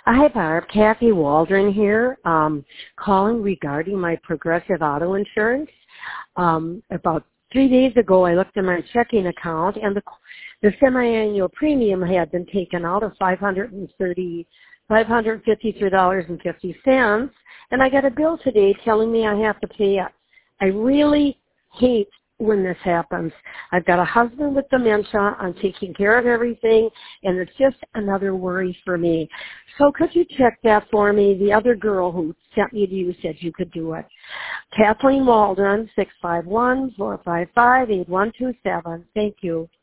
Hi, Barb. Kathy Waldron here, calling regarding my Progressive Auto Insurance. About 3 days ago, I looked in my checking account, and the semi-annual premium had been taken out of $553.50, and I got a bill today telling me I have to pay it. I really hate when this happens. I've got a husband with dementia. I'm taking care of everything, and it's just another worry for me. So could you check that for me? The other girl who sent me to you said you could do it. Kathleen Waldron, 651-455-8127. Thank you.